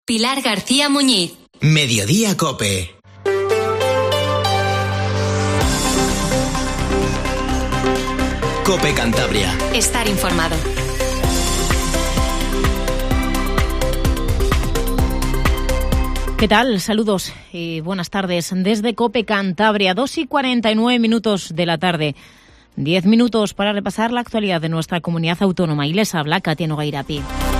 Pilar García Muñiz. Mediodía COPE. COPE Cantabria. Estar informado. ¿Qué tal? Saludos y buenas tardes. Desde COPE Cantabria, 2:49 de la tarde. 10 minutos para repasar la actualidad de nuestra comunidad autónoma. Y les habla Katia Nogairapi.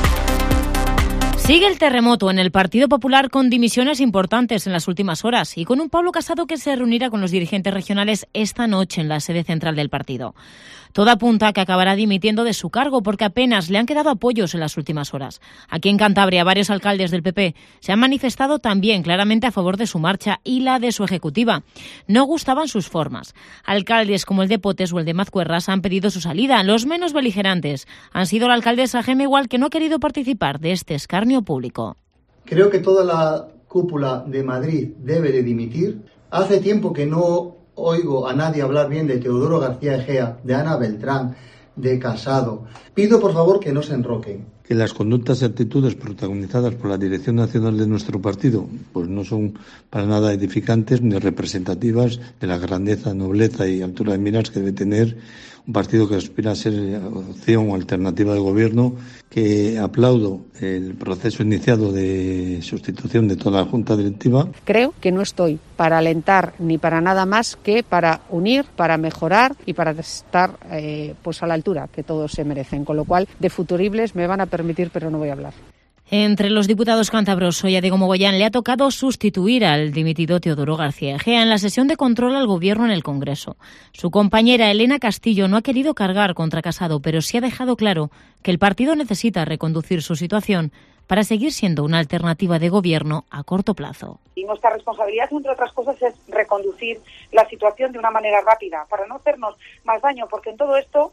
Sigue el terremoto en el Partido Popular con dimisiones importantes en las últimas horas y con un Pablo Casado que se reunirá con los dirigentes regionales esta noche en la sede central del partido. Todo apunta a que acabará dimitiendo de su cargo porque apenas le han quedado apoyos en las últimas horas. Aquí en Cantabria, varios alcaldes del PP se han manifestado también claramente a favor de su marcha y la de su ejecutiva. No gustaban sus formas. Alcaldes como el de Potes o el de Mazcuerras han pedido su salida. Los menos beligerantes han sido la alcaldesa Gemma Igual, que no ha querido participar de este escarnio público. Creo que toda la cúpula de Madrid debe de dimitir. Hace tiempo que no oigo a nadie hablar bien de Teodoro García Egea, de Ana Beltrán, de Casado. Pido por favor que no se enroquen. Que las conductas y actitudes protagonizadas por la dirección nacional de nuestro partido pues no son para nada edificantes ni representativas de la grandeza, nobleza y altura de miras que debe tener un partido que aspira a ser opción o alternativa de gobierno, que aplaudo el proceso iniciado de sustitución de toda la Junta Directiva. Creo que no estoy para alentar ni para nada más que para unir, para mejorar y para estar pues a la altura que todos se merecen, con lo cual de futuribles me van a permitir, pero no voy a hablar. Entre los diputados cántabros, hoy a Diego Mogollán le ha tocado sustituir al dimitido Teodoro García Egea en la sesión de control al Gobierno en el Congreso. Su compañera Elena Castillo no ha querido cargar contra Casado, pero sí ha dejado claro que el partido necesita reconducir su situación para seguir siendo una alternativa de gobierno a corto plazo. Y nuestra responsabilidad, entre otras cosas, es reconducir la situación de una manera rápida, para no hacernos más daño, porque en todo esto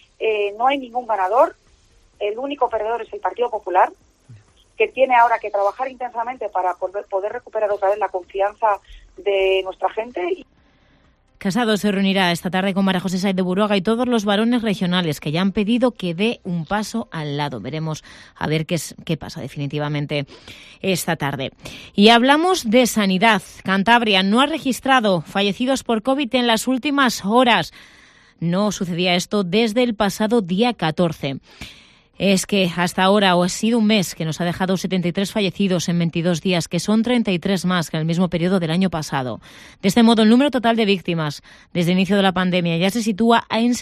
no hay ningún ganador. El único perdedor es el Partido Popular, que tiene ahora que trabajar intensamente para poder recuperar otra vez la confianza de nuestra gente. Casado se reunirá esta tarde con María José Sáez de Buruaga y todos los varones regionales que ya han pedido que dé un paso al lado. Veremos a ver qué pasa definitivamente esta tarde. Y hablamos de sanidad. Cantabria no ha registrado fallecidos por COVID en las últimas horas. No sucedía esto desde el pasado día 14. Es que hasta ahora ha sido un mes que nos ha dejado 73 fallecidos en 22 días, que son 33 más que en el mismo periodo del año pasado. De este modo, el número total de víctimas desde el inicio de la pandemia ya se sitúa en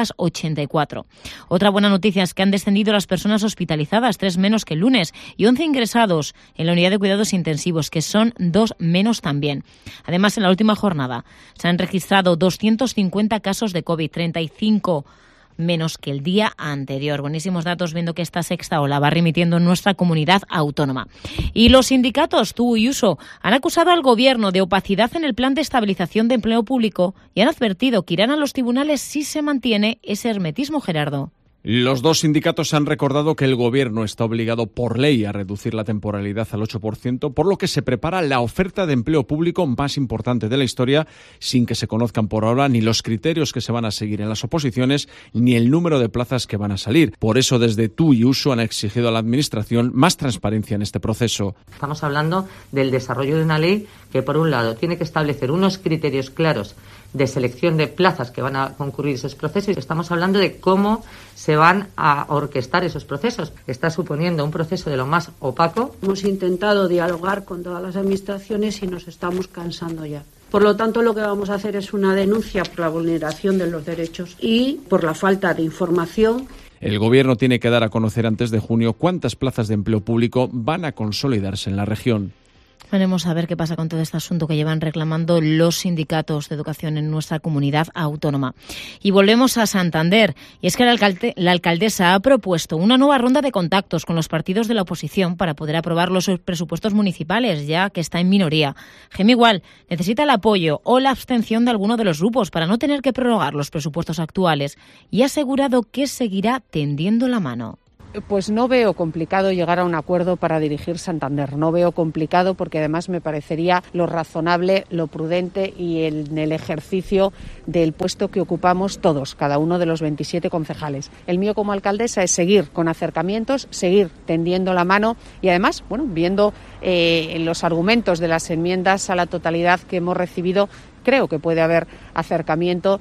784. Otra buena noticia es que han descendido las personas hospitalizadas, 3 menos que el lunes, y 11 ingresados en la unidad de cuidados intensivos, que son 2 menos también. Además, en la última jornada se han registrado 250 casos de COVID, 35 menos que el día anterior. Buenísimos datos, viendo que esta sexta ola va remitiendo en nuestra comunidad autónoma. Y los sindicatos, TUU y USO, han acusado al Gobierno de opacidad en el plan de estabilización de empleo público y han advertido que irán a los tribunales si se mantiene ese hermetismo, Gerardo. Los dos sindicatos han recordado que el Gobierno está obligado por ley a reducir la temporalidad al 8%, por lo que se prepara la oferta de empleo público más importante de la historia, sin que se conozcan por ahora ni los criterios que se van a seguir en las oposiciones, ni el número de plazas que van a salir. Por eso, desde TUU y USO han exigido a la Administración más transparencia en este proceso. Estamos hablando del desarrollo de una ley que, por un lado, tiene que establecer unos criterios claros de selección de plazas que van a concurrir esos procesos. Estamos hablando de cómo se van a orquestar esos procesos. Está suponiendo un proceso de lo más opaco. Hemos intentado dialogar con todas las administraciones y nos estamos cansando ya. Por lo tanto, lo que vamos a hacer es una denuncia por la vulneración de los derechos y por la falta de información. El Gobierno tiene que dar a conocer antes de junio cuántas plazas de empleo público van a consolidarse en la región. Veremos a ver qué pasa con todo este asunto que llevan reclamando los sindicatos de educación en nuestra comunidad autónoma. Y volvemos a Santander. Y es que la alcaldesa ha propuesto una nueva ronda de contactos con los partidos de la oposición para poder aprobar los presupuestos municipales, ya que está en minoría. Gemma Igual necesita el apoyo o la abstención de alguno de los grupos para no tener que prorrogar los presupuestos actuales y ha asegurado que seguirá tendiendo la mano. Pues no veo complicado llegar a un acuerdo para dirigir Santander. No veo complicado porque además me parecería lo razonable, lo prudente y en el ejercicio del puesto que ocupamos todos, cada uno de los 27 concejales. El mío como alcaldesa es seguir con acercamientos, seguir tendiendo la mano y además, viendo los argumentos de las enmiendas a la totalidad que hemos recibido, creo que puede haber acercamiento.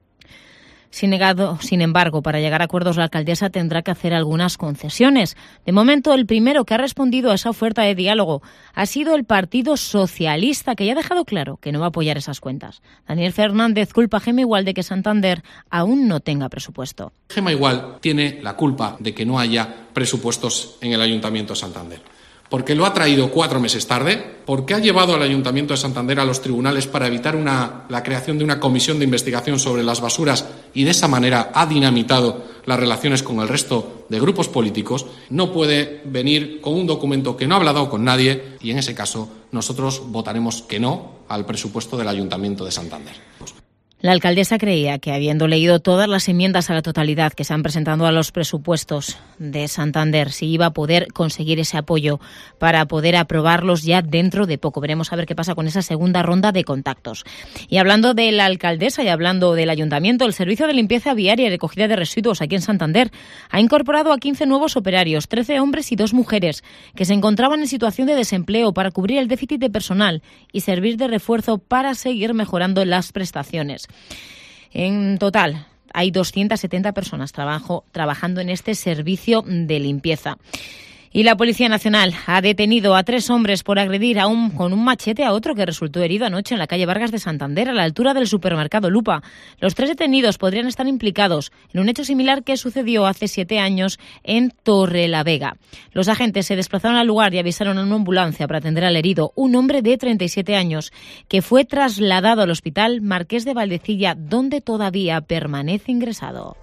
Sin embargo, para llegar a acuerdos la alcaldesa tendrá que hacer algunas concesiones. De momento, el primero que ha respondido a esa oferta de diálogo ha sido el Partido Socialista, que ya ha dejado claro que no va a apoyar esas cuentas. Daniel Fernández culpa a Gema Igual de que Santander aún no tenga presupuesto. Gema Igual tiene la culpa de que no haya presupuestos en el Ayuntamiento de Santander. Porque lo ha traído 4 meses tarde, porque ha llevado al Ayuntamiento de Santander a los tribunales para evitar la creación de una comisión de investigación sobre las basuras y de esa manera ha dinamitado las relaciones con el resto de grupos políticos, no puede venir con un documento que no ha hablado con nadie y en ese caso nosotros votaremos que no al presupuesto del Ayuntamiento de Santander. La alcaldesa creía que, habiendo leído todas las enmiendas a la totalidad que se han presentado a los presupuestos de Santander, se iba a poder conseguir ese apoyo para poder aprobarlos ya dentro de poco. Veremos a ver qué pasa con esa segunda ronda de contactos. Y hablando de la alcaldesa y hablando del ayuntamiento, el Servicio de Limpieza Viaria y Recogida de Residuos aquí en Santander ha incorporado a 15 nuevos operarios, 13 hombres y 2 mujeres, que se encontraban en situación de desempleo para cubrir el déficit de personal y servir de refuerzo para seguir mejorando las prestaciones. En total, hay 270 personas trabajando en este servicio de limpieza. Y la Policía Nacional ha detenido a 3 hombres por agredir con un machete a otro que resultó herido anoche en la calle Vargas de Santander, a la altura del supermercado Lupa. Los 3 detenidos podrían estar implicados en un hecho similar que sucedió hace 7 años en Torrelavega. Los agentes se desplazaron al lugar y avisaron a una ambulancia para atender al herido, un hombre de 37 años, que fue trasladado al Hospital Marqués de Valdecilla, donde todavía permanece ingresado.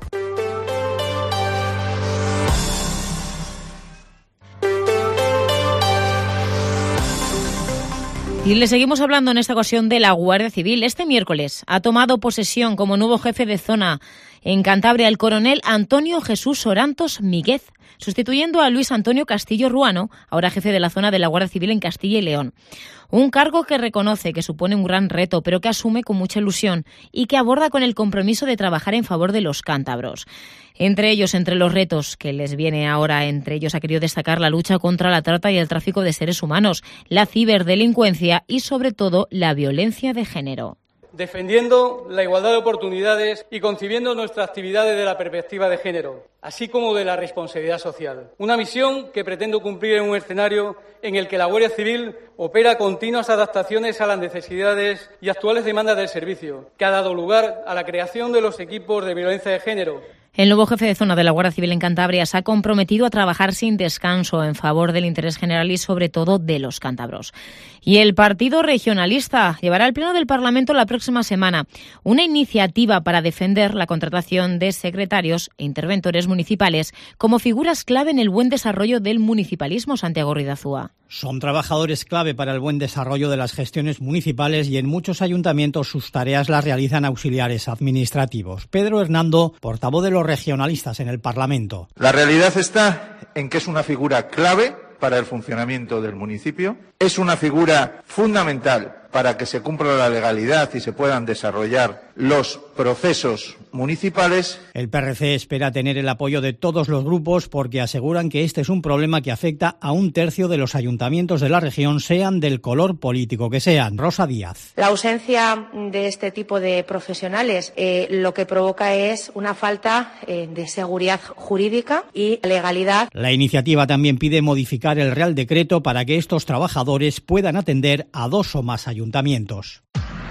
Y le seguimos hablando en esta ocasión de la Guardia Civil. Este miércoles ha tomado posesión como nuevo jefe de zona en Cantabria el coronel Antonio Jesús Orantos Míguez, sustituyendo a Luis Antonio Castillo Ruano, ahora jefe de la zona de la Guardia Civil en Castilla y León. Un cargo que reconoce que supone un gran reto, pero que asume con mucha ilusión y que aborda con el compromiso de trabajar en favor de los cántabros. Entre los retos que les viene ahora, ha querido destacar la lucha contra la trata y el tráfico de seres humanos, la ciberdelincuencia y, sobre todo, la violencia de género. Defendiendo la igualdad de oportunidades y concibiendo nuestras actividades desde la perspectiva de género, así como de la responsabilidad social. Una misión que pretendo cumplir en un escenario en el que la Guardia Civil opera continuas adaptaciones a las necesidades y actuales demandas del servicio, que ha dado lugar a la creación de los equipos de violencia de género. El nuevo jefe de zona de la Guardia Civil en Cantabria se ha comprometido a trabajar sin descanso en favor del interés general y, sobre todo, de los cántabros. Y el Partido Regionalista llevará al Pleno del Parlamento la próxima semana una iniciativa para defender la contratación de secretarios e interventores municipales como figuras clave en el buen desarrollo del municipalismo. Santiago Ridazúa. Son trabajadores clave para el buen desarrollo de las gestiones municipales y en muchos ayuntamientos sus tareas las realizan auxiliares administrativos. Pedro Hernando, portavoz de los regionalistas en el Parlamento. La realidad está en que es una figura clave para el funcionamiento del municipio, es una figura fundamental para que se cumpla la legalidad y se puedan desarrollar los procesos municipales. El PRC espera tener el apoyo de todos los grupos porque aseguran que este es un problema que afecta a 1/3 de los ayuntamientos de la región, sean del color político que sean. Rosa Díaz. La ausencia de este tipo de profesionales lo que provoca es una falta de seguridad jurídica y legalidad. La iniciativa también pide modificar el Real Decreto para que estos trabajadores puedan atender a 2 o más ayuntamientos.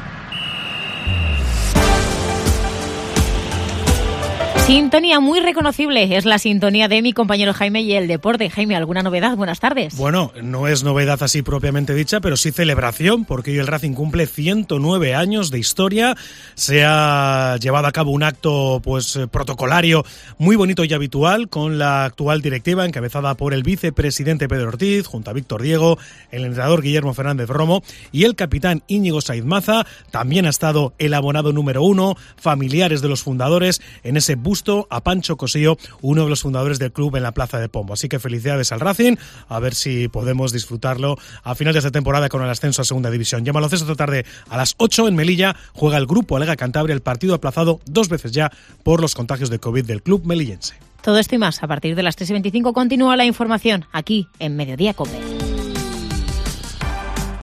Sintonía muy reconocible, es la sintonía de mi compañero Jaime y el deporte. Jaime, ¿alguna novedad? Buenas tardes. Bueno, no es novedad así propiamente dicha, pero sí celebración, porque hoy el Racing cumple 109 años de historia. Se ha llevado a cabo un acto protocolario muy bonito y habitual con la actual directiva encabezada por el vicepresidente Pedro Ortiz, junto a Víctor Diego, el entrenador Guillermo Fernández Romo y el capitán Íñigo Saiz Maza. También ha estado el abonado número 1, familiares de los fundadores, en ese bus justo a Pancho Cosío, uno de los fundadores del club, en la Plaza de Pombo. Así que felicidades al Racing, a ver si podemos disfrutarlo a final de esta temporada con el ascenso a Segunda División. Y en baloncesto esta tarde a las 8 en Melilla juega el Grupo Alega Cantabria, el partido aplazado 2 veces ya por los contagios de COVID del club melillense. Todo esto y más a partir de las 3:25 continúa la información aquí en Mediodía COPE.